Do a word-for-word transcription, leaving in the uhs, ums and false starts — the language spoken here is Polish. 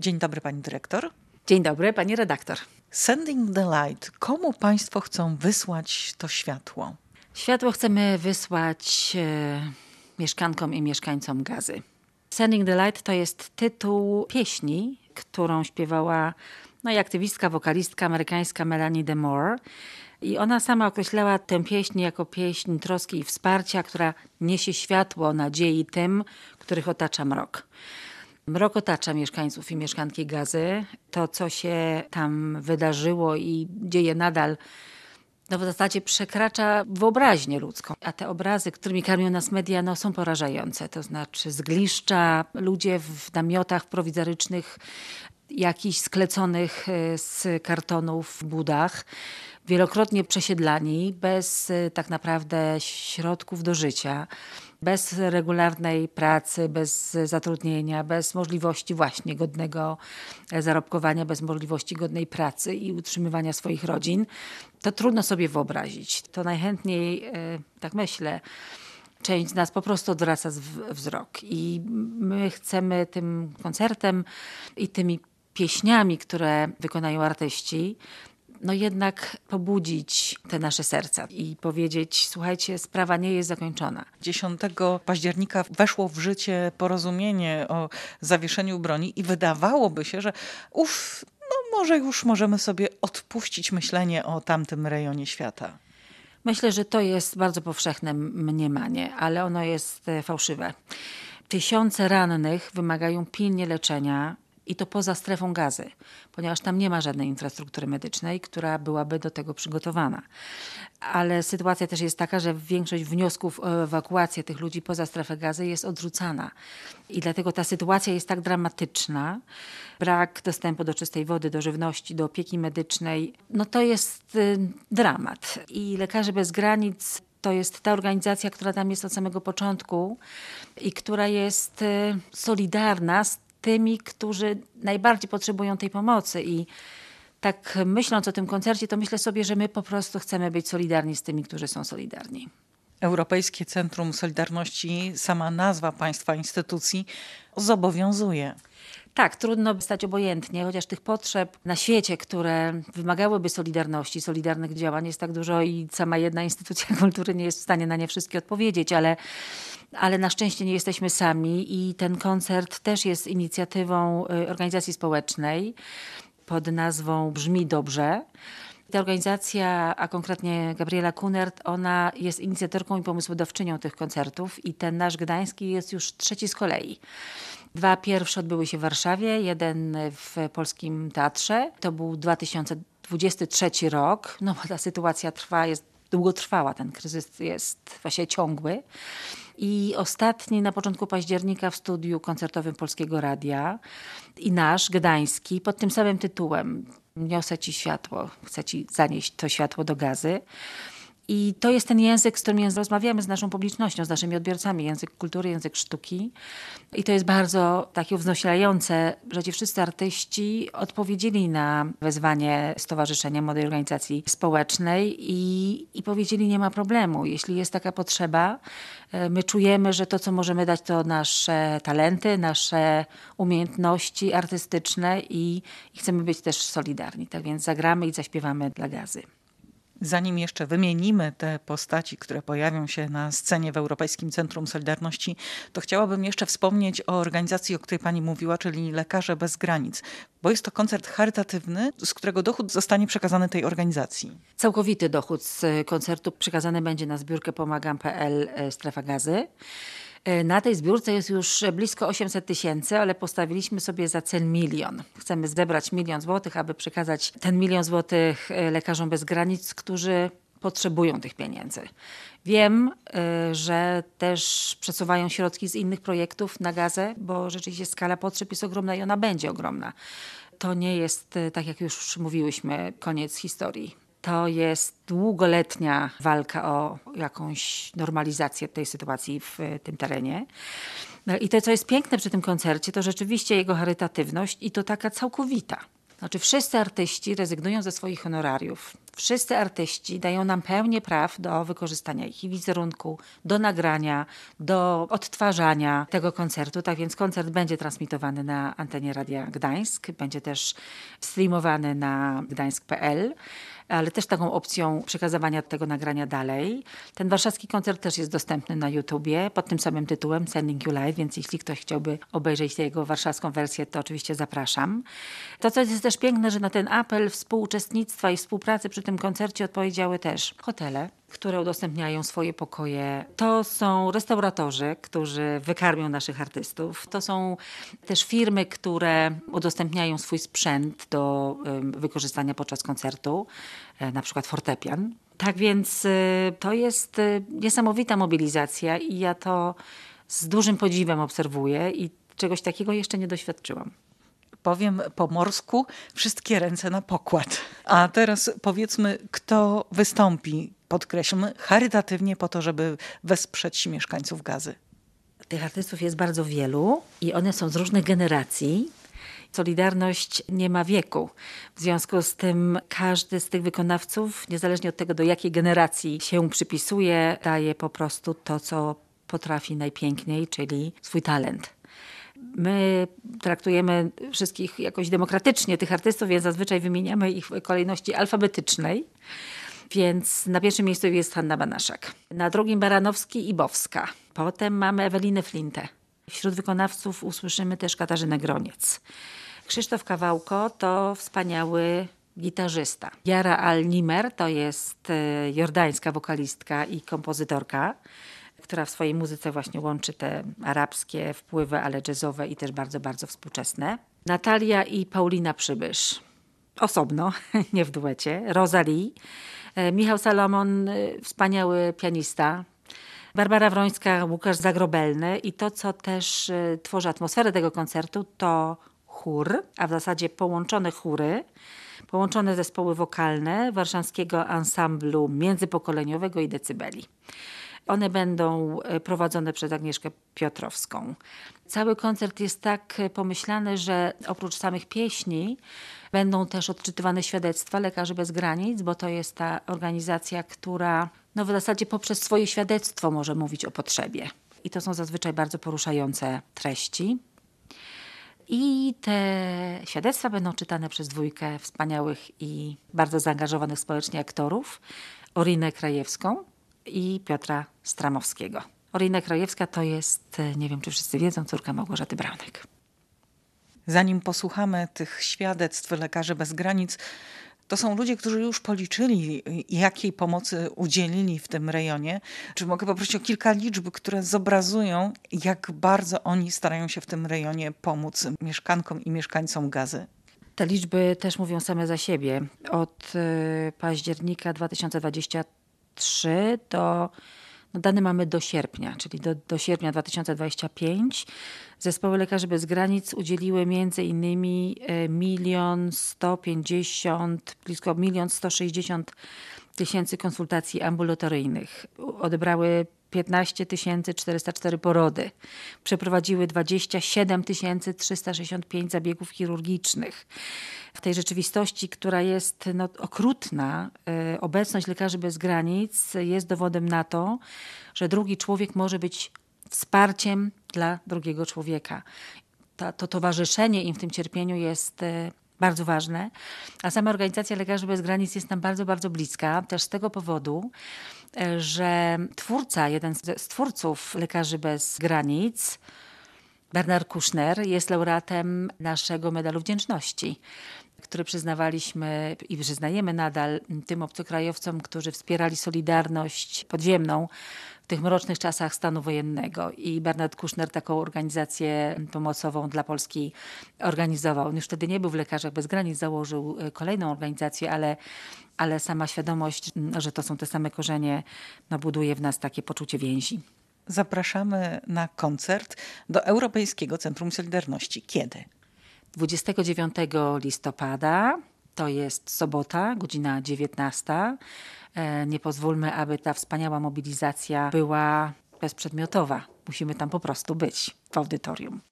Dzień dobry, pani dyrektor. Dzień dobry, pani redaktor. Sending the light. Komu państwo chcą wysłać to światło? Światło chcemy wysłać e, mieszkankom i mieszkańcom Gazy. Sending the light to jest tytuł pieśni, którą śpiewała no, i aktywistka, wokalistka amerykańska Melanie DeMore. I ona sama określała tę pieśń jako pieśń troski i wsparcia, która niesie światło nadziei tym, których otacza mrok. Mrok otacza mieszkańców i mieszkanki Gazy. To, co się tam wydarzyło i dzieje nadal, no w zasadzie przekracza wyobraźnię ludzką. A te obrazy, którymi karmią nas media, no, są porażające. To znaczy zgliszcza, ludzie w namiotach prowizorycznych, jakichś skleconych z kartonów budach, wielokrotnie przesiedlani, bez tak naprawdę środków do życia, bez regularnej pracy, bez zatrudnienia, bez możliwości właśnie godnego zarobkowania, bez możliwości godnej pracy i utrzymywania swoich rodzin, to trudno sobie wyobrazić. To najchętniej, tak myślę, część z nas po prostu odwraca wzrok. I my chcemy tym koncertem i tymi pieśniami, które wykonają artyści, no jednak pobudzić te nasze serca i powiedzieć, słuchajcie, sprawa nie jest zakończona. dziesiątego października weszło w życie porozumienie o zawieszeniu broni i wydawałoby się, że uff, no może już możemy sobie odpuścić myślenie o tamtym rejonie świata. Myślę, że to jest bardzo powszechne mniemanie, ale ono jest fałszywe. Tysiące rannych wymagają pilnie leczenia, i to poza strefą Gazy, ponieważ tam nie ma żadnej infrastruktury medycznej, która byłaby do tego przygotowana. Ale sytuacja też jest taka, że większość wniosków o ewakuację tych ludzi poza strefę Gazy jest odrzucana. I dlatego ta sytuacja jest tak dramatyczna. Brak dostępu do czystej wody, do żywności, do opieki medycznej, no to jest y, dramat. I Lekarze Bez Granic to jest ta organizacja, która tam jest od samego początku i która jest y, solidarna z tymi, którzy najbardziej potrzebują tej pomocy. I tak myśląc o tym koncercie, to myślę sobie, że my po prostu chcemy być solidarni z tymi, którzy są solidarni. Europejskie Centrum Solidarności, sama nazwa państwa, instytucji zobowiązuje. Tak, trudno stać obojętnie, chociaż tych potrzeb na świecie, które wymagałyby solidarności, solidarnych działań jest tak dużo i sama jedna instytucja kultury nie jest w stanie na nie wszystkie odpowiedzieć, ale, ale na szczęście nie jesteśmy sami i ten koncert też jest inicjatywą organizacji społecznej pod nazwą Brzmi Dobrze. Ta organizacja, a konkretnie Gabriela Kunert, ona jest inicjatorką i pomysłodawczynią tych koncertów i ten nasz gdański jest już trzeci z kolei. Dwa pierwsze odbyły się w Warszawie, jeden w Polskim Teatrze. To był dwa tysiące dwudziesty trzeci rok, no bo ta sytuacja trwa, jest długotrwała, ten kryzys jest właśnie ciągły. I ostatni na początku października w studiu koncertowym Polskiego Radia i nasz, gdański, pod tym samym tytułem. Niosę ci światło, chcę ci zanieść to światło do Gazy. I to jest ten język, z którym rozmawiamy z naszą publicznością, z naszymi odbiorcami, język kultury, język sztuki. I to jest bardzo takie uwznoślające, że ci wszyscy artyści odpowiedzieli na wezwanie Stowarzyszenia Młodej Organizacji Społecznej i, i powiedzieli, nie ma problemu. Jeśli jest taka potrzeba, my czujemy, że to, co możemy dać, to nasze talenty, nasze umiejętności artystyczne i, i chcemy być też solidarni. Tak więc zagramy i zaśpiewamy dla Gazy. Zanim jeszcze wymienimy te postaci, które pojawią się na scenie w Europejskim Centrum Solidarności, to chciałabym jeszcze wspomnieć o organizacji, o której pani mówiła, czyli Lekarze Bez Granic, bo jest to koncert charytatywny, z którego dochód zostanie przekazany tej organizacji. Całkowity dochód z koncertu przekazany będzie na zbiórkę pomagam kropka p l Strefa Gazy. Na tej zbiórce jest już blisko osiemset tysięcy, ale postawiliśmy sobie za cel milion. Chcemy zebrać milion złotych, aby przekazać ten milion złotych Lekarzom Bez Granic, którzy potrzebują tych pieniędzy. Wiem, że też przesuwają środki z innych projektów na Gazę, bo rzeczywiście skala potrzeb jest ogromna i ona będzie ogromna. To nie jest, tak jak już mówiłyśmy, koniec historii. To jest długoletnia walka o jakąś normalizację tej sytuacji w tym terenie. No i to, co jest piękne przy tym koncercie, to rzeczywiście jego charytatywność i to taka całkowita. Znaczy wszyscy artyści rezygnują ze swoich honorariów. Wszyscy artyści dają nam pełnię praw do wykorzystania ich wizerunku, do nagrania, do odtwarzania tego koncertu. Tak więc koncert będzie transmitowany na antenie Radia Gdańsk, będzie też streamowany na gdańsk kropka p l, ale też taką opcją przekazywania tego nagrania dalej. Ten warszawski koncert też jest dostępny na YouTubie pod tym samym tytułem Sending You Live, więc jeśli ktoś chciałby obejrzeć jego warszawską wersję, to oczywiście zapraszam. To, co jest też piękne, że na ten apel współuczestnictwa i współpracy przy tym koncercie odpowiedziały też hotele, które udostępniają swoje pokoje. To są restauratorzy, którzy wykarmią naszych artystów. To są też firmy, które udostępniają swój sprzęt do y, wykorzystania podczas koncertu, y, na przykład fortepian. Tak więc y, to jest y, niesamowita mobilizacja i ja to z dużym podziwem obserwuję i czegoś takiego jeszcze nie doświadczyłam. Powiem po morsku, wszystkie ręce na pokład. A teraz powiedzmy, kto wystąpi, podkreślmy, charytatywnie po to, żeby wesprzeć mieszkańców Gazy. Tych artystów jest bardzo wielu i one są z różnych generacji. Solidarność nie ma wieku. W związku z tym każdy z tych wykonawców, niezależnie od tego, do jakiej generacji się przypisuje, daje po prostu to, co potrafi najpiękniej, czyli swój talent. My traktujemy wszystkich jakoś demokratycznie, tych artystów, więc zazwyczaj wymieniamy ich w kolejności alfabetycznej. Więc na pierwszym miejscu jest Hanna Banaszak. Na drugim Baranowski i Bowska. Potem mamy Ewelinę Flintę. Wśród wykonawców usłyszymy też Katarzynę Groniec. Krzysztof Kawałko to wspaniały gitarzysta. Yara Al-Nimer to jest jordańska wokalistka i kompozytorka, która w swojej muzyce właśnie łączy te arabskie wpływy, ale jazzowe i też bardzo, bardzo współczesne. Natalia i Paulina Przybysz. Osobno, nie w duecie. Rosalie. Michał Salomon, wspaniały pianista. Barbara Wrońska, Łukasz Zagrobelny. I to, co też tworzy atmosferę tego koncertu, to chór, a w zasadzie połączone chóry, połączone zespoły wokalne warszawskiego ansamblu międzypokoleniowego i decybeli. One będą prowadzone przez Agnieszkę Piotrowską. Cały koncert jest tak pomyślany, że oprócz samych pieśni będą też odczytywane świadectwa Lekarzy Bez Granic, bo to jest ta organizacja, która no w zasadzie poprzez swoje świadectwo może mówić o potrzebie. I to są zazwyczaj bardzo poruszające treści. I te świadectwa będą czytane przez dwójkę wspaniałych i bardzo zaangażowanych społecznie aktorów. Orinę Krajewską i Piotra Stramowskiego. Orina Krajewska to jest, nie wiem czy wszyscy wiedzą, córka Małgorzaty Braunek. Zanim posłuchamy tych świadectw Lekarzy Bez Granic, to są ludzie, którzy już policzyli, jakiej pomocy udzielili w tym rejonie. Czy mogę poprosić o kilka liczb, które zobrazują, jak bardzo oni starają się w tym rejonie pomóc mieszkankom i mieszkańcom Gazy? Te liczby też mówią same za siebie. Od y, października dwa tysiące dwudziestego trzeciego do, no dane mamy do sierpnia, czyli do, do sierpnia dwa tysiące dwudziestego piątego. Zespoły Lekarzy Bez Granic udzieliły między innymi milion sto pięćdziesiąt, blisko milion sto sześćdziesiąt tysięcy konsultacji ambulatoryjnych. Odebrały piętnaście tysięcy czterysta cztery porody. Przeprowadziły dwadzieścia siedem tysięcy trzysta sześćdziesiąt pięć zabiegów chirurgicznych. W tej rzeczywistości, która jest no, okrutna, y, obecność Lekarzy Bez Granic jest dowodem na to, że drugi człowiek może być wsparciem dla drugiego człowieka. To, to towarzyszenie im w tym cierpieniu jest y, bardzo ważne. A sama organizacja Lekarzy Bez Granic jest nam bardzo, bardzo bliska. Też z tego powodu, że twórca, jeden z twórców Lekarzy Bez Granic, Bernard Kouchner, jest laureatem naszego Medalu Wdzięczności, który przyznawaliśmy i przyznajemy nadal tym obcokrajowcom, którzy wspierali Solidarność podziemną w tych mrocznych czasach stanu wojennego. I Bernard Kouchner taką organizację pomocową dla Polski organizował. On już wtedy nie był w Lekarzach Bez Granic, założył kolejną organizację, ale, ale sama świadomość, że to są te same korzenie, no, buduje w nas takie poczucie więzi. Zapraszamy na koncert do Europejskiego Centrum Solidarności. Kiedy? dwudziestego dziewiątego listopada, to jest sobota, godzina dziewiętnasta. Nie pozwólmy, aby ta wspaniała mobilizacja była bezprzedmiotowa. Musimy tam po prostu być w audytorium.